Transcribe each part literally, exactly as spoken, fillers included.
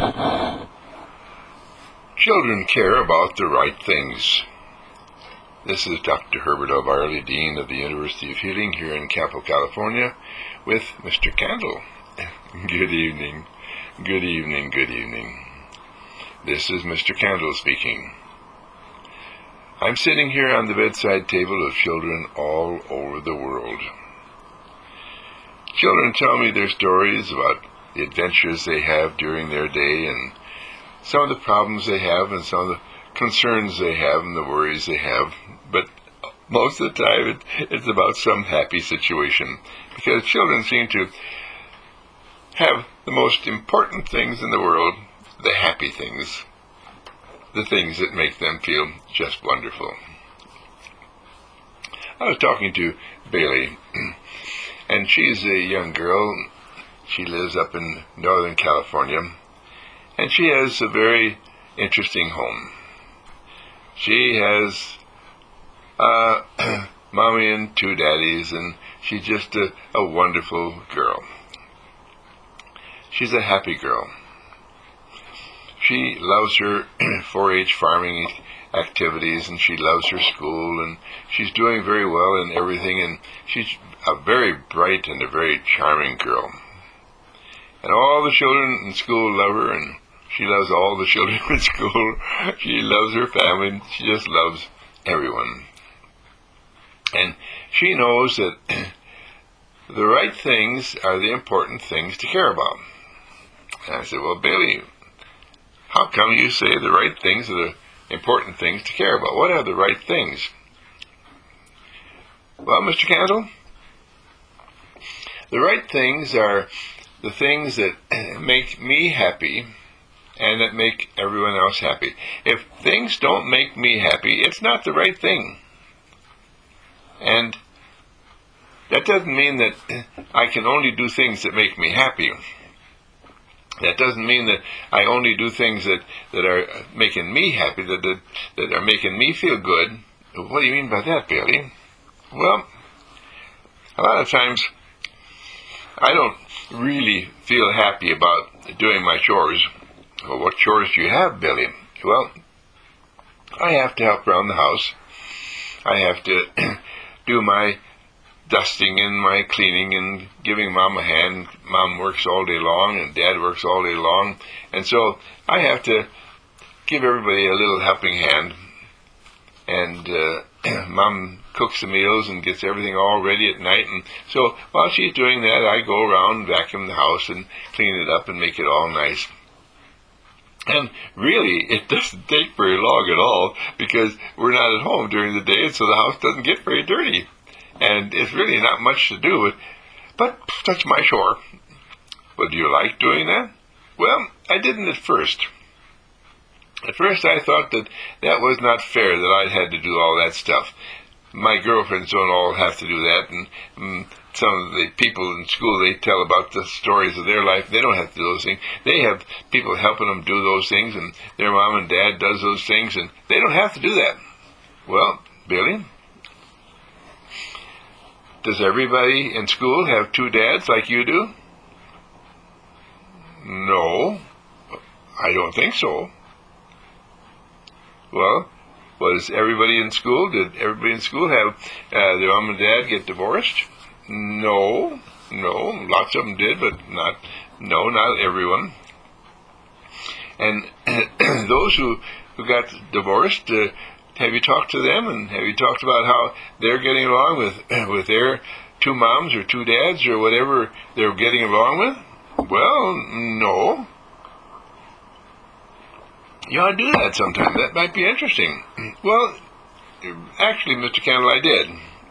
Children care about the right things. This is Doctor Herbert L. Barley, Dean of the University of Healing here in Campo, California, with Mister Candle. Good evening, good evening, good evening. This is Mister Candle speaking. I'm sitting here on the bedside table of children all over the world. Children tell me their stories about the adventures they have during their day and some of the problems they have and some of the concerns they have and the worries they have. But most of the time it, it's about some happy situation, because children seem to have the most important things in the world, the happy things, the things that make them feel just wonderful. I was talking to Bailey, and she's a young girl. She lives up in Northern California, and she has a very interesting home. She has uh, mommy and two daddies, and she's just a, a wonderful girl. She's a happy girl. She loves her four H farming activities, and she loves her school, and she's doing very well in everything, and she's a very bright and a very charming girl. And all the children in school love her, and she loves all the children in school. She loves her family, and she just loves everyone. And she knows that the right things are the important things to care about. And I said, well, Bailey, how come you say the right things are the important things to care about? What are the right things? Well, Mister Candle, the right things are the things that make me happy and that make everyone else happy. If things don't make me happy, it's not the right thing. And that doesn't mean that I can only do things that make me happy. That doesn't mean that I only do things that, that are making me happy, that, that that are making me feel good. What do you mean by that, Bailey? Well, a lot of times I don't really feel happy about doing my chores. Well, what chores do you have, Billy? Well, I have to help around the house. I have to do my dusting and my cleaning and giving Mom a hand. Mom works all day long and Dad works all day long. And so I have to give everybody a little helping hand. And uh, Mom cooks the meals and gets everything all ready at night. And so while she's doing that, I go around, vacuum the house and clean it up and make it all nice. And really, it doesn't take very long at all, because we're not at home during the day, and so the house doesn't get very dirty. And it's really not much to do, but, but that's my chore. But do you like doing that? Well, I didn't at first. At first I thought that that was not fair, that I had to do all that stuff. My girlfriends don't all have to do that, and um, some of the people in school, they tell about the stories of their life. They don't have to do those things. They have people helping them do those things, and their mom and dad does those things, and they don't have to do that. Well, Billy, does everybody in school have two dads like you do? No, I don't think so. Well, was everybody in school, did everybody in school have uh, their mom and dad get divorced? No, no, lots of them did, but not, no, not everyone. And those who, who got divorced, uh, have you talked to them, and have you talked about how they're getting along with with their two moms or two dads or whatever they're getting along with? Well, no. You ought to do that sometime. That might be interesting. Well, actually, Mister Candle, I did.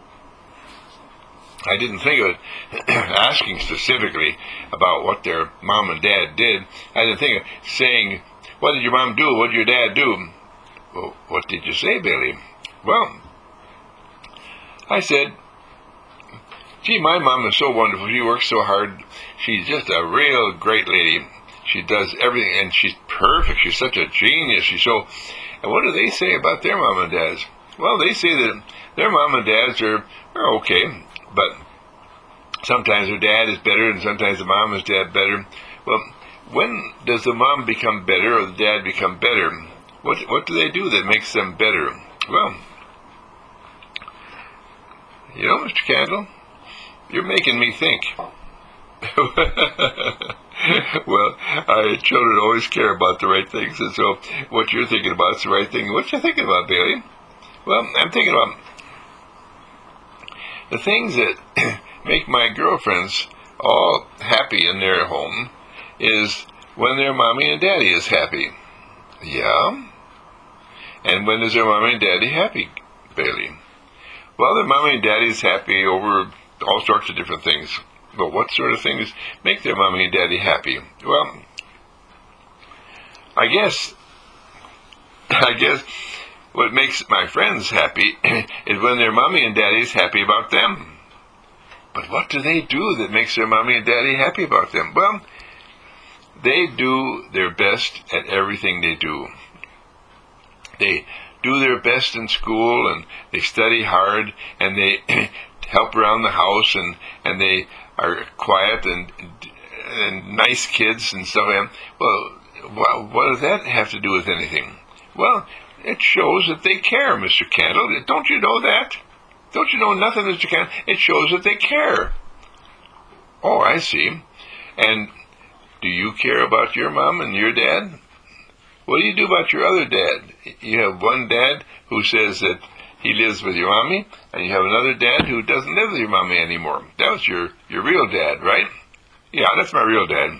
I didn't think of it asking specifically about what their mom and dad did. I didn't think of saying, what did your mom do? What did your dad do? Well, what did you say, Billy? Well, I said, gee, my mom is so wonderful. She works so hard. She's just a real great lady. She does everything, and she's perfect. She's such a genius. She's so... And what do they say about their mom and dads? Well, they say that their mom and dads are, are okay, but sometimes their dad is better, and sometimes the mom is dad better. Well, when does the mom become better or the dad become better? What what do they do that makes them better? Well, you know, Mister Candle, you're making me think. Well, uh, children always care about the right things, and so what you're thinking about is the right thing. What you thinking about, Bailey? Well, I'm thinking about the things that make my girlfriends all happy in their home is when their mommy and daddy is happy. Yeah? And when is their mommy and daddy happy, Bailey? Well, their mommy and daddy is happy over all sorts of different things. But what sort of things make their mommy and daddy happy? Well, I guess, I guess what makes my friends happy is when their mommy and daddy is happy about them. But what do they do that makes their mommy and daddy happy about them? Well, they do their best at everything they do. They do their best in school, and they study hard, and they help around the house, and, and they are quiet and and nice kids and stuff. And, well, what, what does that have to do with anything? Well, it shows that they care, Mister Candle. Don't you know that? Don't you know nothing, Mister Candle? It shows that they care. Oh, I see. And do you care about your mom and your dad? What do you do about your other dad? You have one dad who says that he lives with your mommy, and you have another dad who doesn't live with your mommy anymore. That was your, your real dad, right? Yeah, that's my real dad.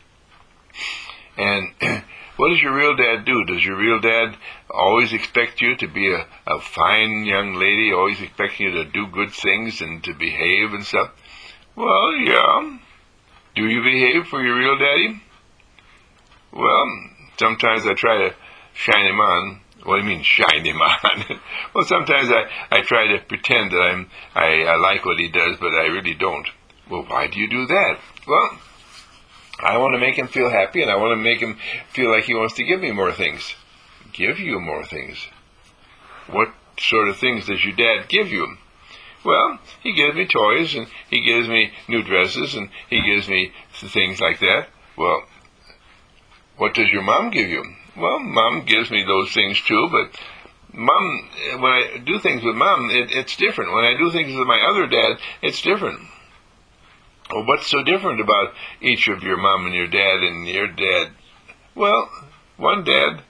And what does your real dad do? Does your real dad always expect you to be a, a fine young lady, always expect you to do good things and to behave and stuff? Well, yeah. Do you behave for your real daddy? Well, sometimes I try to shine him on. What do you mean, shine him on? Well, sometimes I, I try to pretend that I'm I, I like what he does, but I really don't. Well, why do you do that? Well, I want to make him feel happy, and I want to make him feel like he wants to give me more things. Give you more things? What sort of things does your dad give you? Well, he gives me toys, and he gives me new dresses, and he gives me things like that. Well, what does your mom give you? Well, Mom gives me those things too, but Mom, when I do things with Mom, it, it's different. When I do things with my other dad, it's different. Well, what's so different about each of your mom and your dad and your dad? Well, one dad,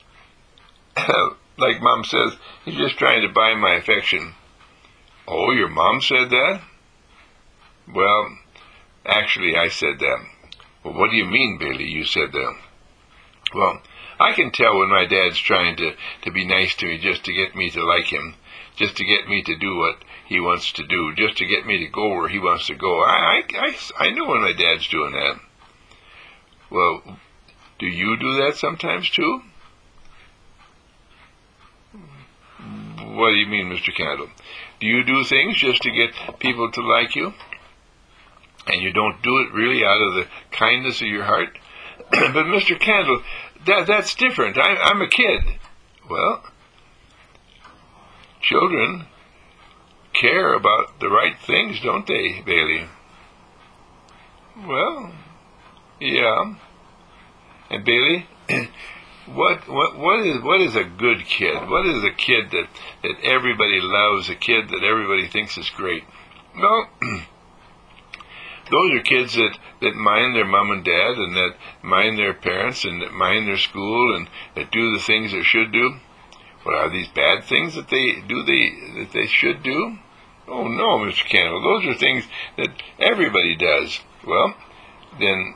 like Mom says, he's just trying to buy my affection. Oh, your mom said that? Well, actually, I said that. Well, what do you mean, Bailey, you said that? Well, I can tell when my dad's trying to, to be nice to me just to get me to like him, just to get me to do what he wants to do, just to get me to go where he wants to go. I, I, I, I know when my dad's doing that. Well, do you do that sometimes too? What do you mean, Mister Candle? Do you do things just to get people to like you? And you don't do it really out of the kindness of your heart? But Mister Candle, that that's different. I, I'm a kid. Well, children care about the right things, don't they, Bailey? Well, yeah. And Bailey, what what what is what is a good kid? What is a kid that, that everybody loves? A kid that everybody thinks is great? Well, those are kids that, that mind their mom and dad, and that mind their parents, and that mind their school, and that do the things they should do. What are these bad things that they do they that they should do? Oh no, Mister Candle, those are things that everybody does. Well, then,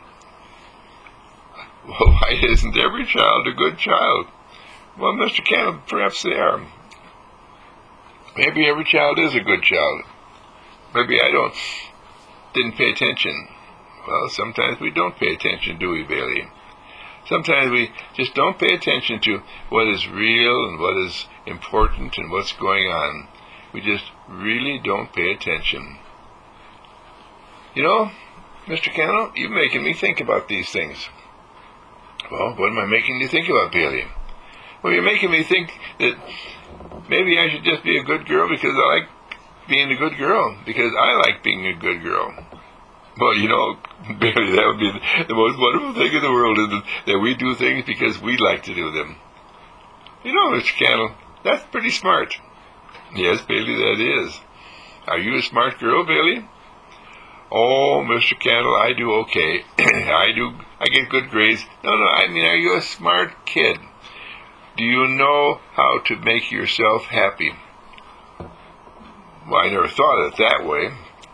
well, why isn't every child a good child? Well, Mister Candle, perhaps they are. Maybe every child is a good child. Maybe I don't. Didn't pay attention. Well, sometimes we don't pay attention, do we, Bailey? Sometimes we just don't pay attention to what is real and what is important and what's going on. We just really don't pay attention. You know, Mister Candle, you're making me think about these things. Well, what am I making you think about, Bailey? Well, you're making me think that maybe I should just be a good girl because I like being a good girl, because I like being a good girl. Well, you know, Barry, that would be the most wonderful thing in the world, is that we do things because we like to do them. You know, Mister Candle, that's pretty smart. Yes, Bailey, that is. Are you a smart girl, Bailey? Oh, Mister Candle, I do okay. I do. I get good grades. No, no, I mean, are you a smart kid? Do you know how to make yourself happy? Well, I never thought of it that way.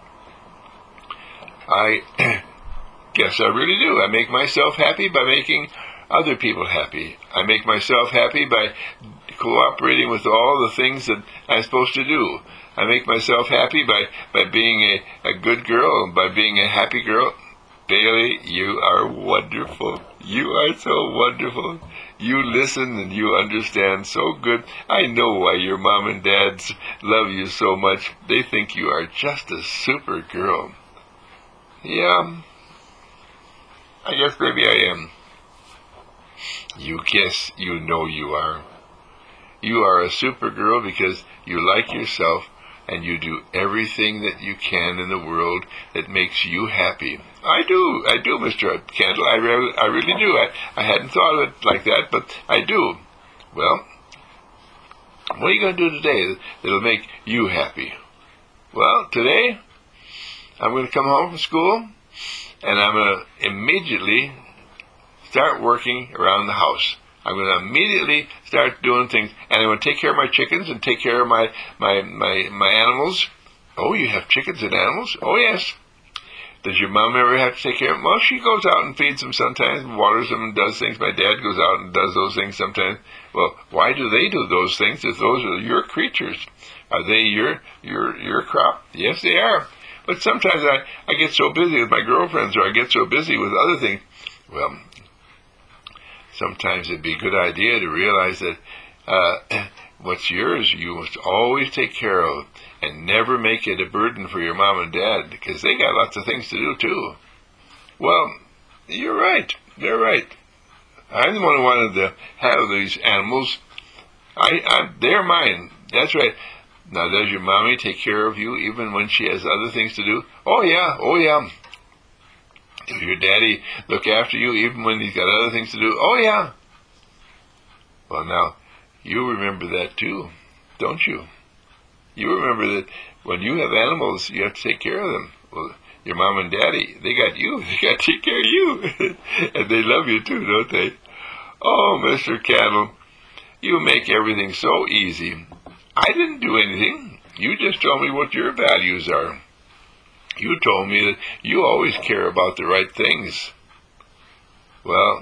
I guess I really do. I make myself happy by making other people happy. I make myself happy by cooperating with all the things that I'm supposed to do. I make myself happy by, by being a, a good girl, by being a happy girl. Bailey, you are wonderful. You are so wonderful. You listen and you understand so good. I know why your mom and dad love you so much. They think you are just a super girl. Yeah, I guess maybe I am. You guess you know you are. You are a super girl because you like yourself and you do everything that you can in the world that makes you happy. I do, I do, Mister Candle. I, re- I really do. I, I hadn't thought of it like that, but I do. Well, what are you going to do today that'll make you happy? Well, today I'm going to come home from school and I'm going to immediately start working around the house. I'm going to immediately start doing things, and I'm going to take care of my chickens and take care of my, my, my, my animals. Oh, you have chickens and animals? Oh, yes. Does your mom ever have to take care of them? Well, she goes out and feeds them sometimes, waters them and does things. My dad goes out and does those things sometimes. Well, why do they do those things if those are your creatures? Are they your your your crop? Yes, they are. But sometimes I, I get so busy with my girlfriends, or I get so busy with other things. Well, sometimes it'd be a good idea to realize that uh, what's yours you must always take care of and never make it a burden for your mom and dad, because they got lots of things to do too. Well, you're right. They're right. I'm the one who wanted to have these animals. I, I, they're mine. That's right. Now, does your mommy take care of you even when she has other things to do? Oh, yeah. Oh, yeah. Does your daddy look after you even when he's got other things to do? Oh, yeah. Well, now, you remember that too, don't you? You remember that when you have animals, you have to take care of them. Well, your mom and daddy, they got you. They got to take care of you. And they love you too, don't they? Oh, Mister Candle, you make everything so easy. I didn't do anything. You just told me what your values are. You told me that you always care about the right things. Well,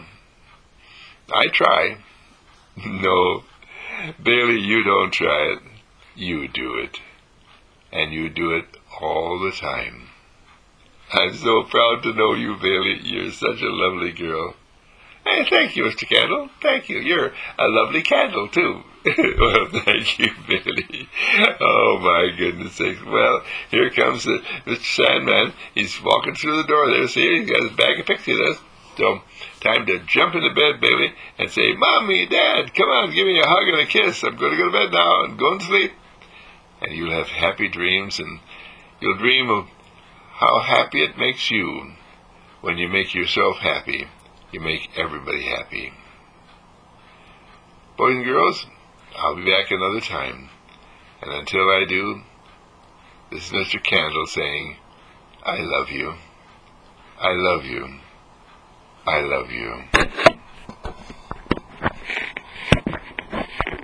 I try. No, Bailey, you don't try it. You do it. And you do it all the time. I'm so proud to know you, Bailey. You're such a lovely girl. Hey, thank you, Mister Candle. Thank you. You're a lovely candle, too. Well, thank you, Bailey. Oh, my goodness sakes. Well, here comes the, Mister Sandman. He's walking through the door there. See, he's got his bag of pixie dust. So, time to jump into bed, Bailey, and say, Mommy, Dad, come on, give me a hug and a kiss. I'm going to go to bed now and go and sleep. And you'll have happy dreams, and you'll dream of how happy it makes you. When you make yourself happy, you make everybody happy. Boys and girls, I'll be back another time. And until I do, this is Mister Candle saying, I love you. I love you. I love you.